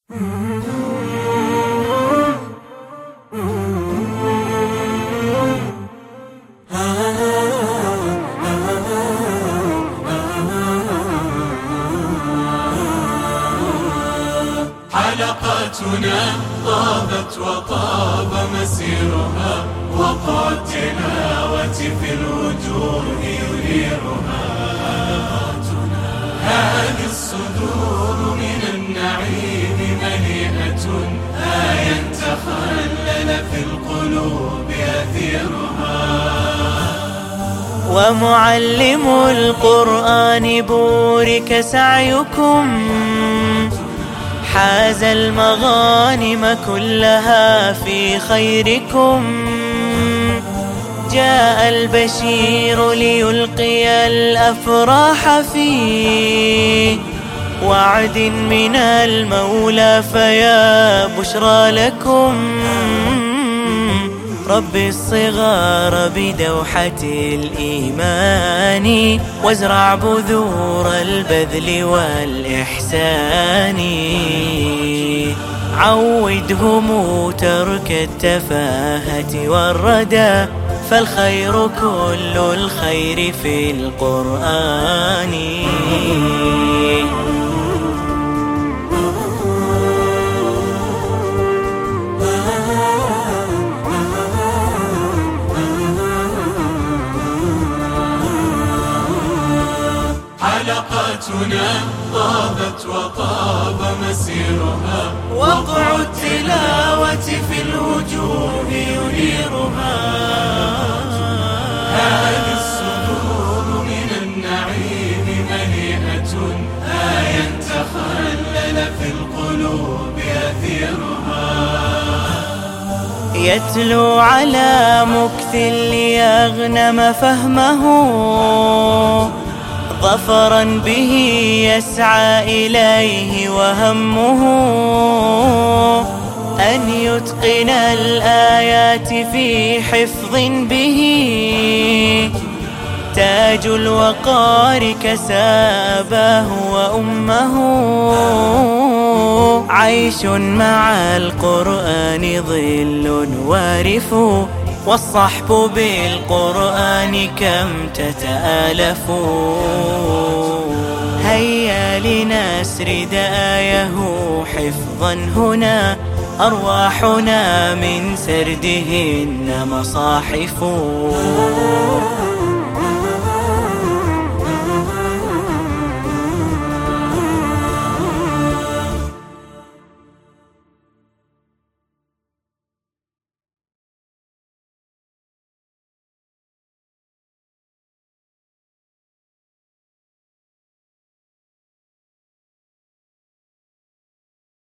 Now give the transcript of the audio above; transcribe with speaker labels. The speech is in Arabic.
Speaker 1: حلقاتنا طابت وطاب مسيرها، وقع التلاوة في الوجوه ينيرها. هذه الصدور من النعيم مليئة، آية تخلل في القلوب أثيرها.
Speaker 2: ومعلم القرآن بورك سعيكم، حاز المغانم كلها في خيركم. جاء البشير ليلقي الأفراح في وعد من المولى، فيا بشرى لكم. ربي الصغار بدوحة الإيمان، وازرع بذور البذل والإحسان. عودهم ترك التفاهة والردى، فالخير كل الخير في القرآن.
Speaker 1: حلقاتنا طابت وطاب مسيرها، وقع التلاوة في الوجوه ينيرها. هذه الصدور من النعيم مليئة، آية تخلل في القلوب أثيرها.
Speaker 2: يتلو على مكث ليغنم فهمه، ظفرا به يسعى إليه وهمه. أن يتقن الآيات في حفظ به، تاج الوقار كساباه وأمه. عيش مع القرآن ظل وارف، والصحب بالقرآن كم تتآلف. هيا لنسرد آيه حفظا هنا، أرواحنا من سردهن مصاحف.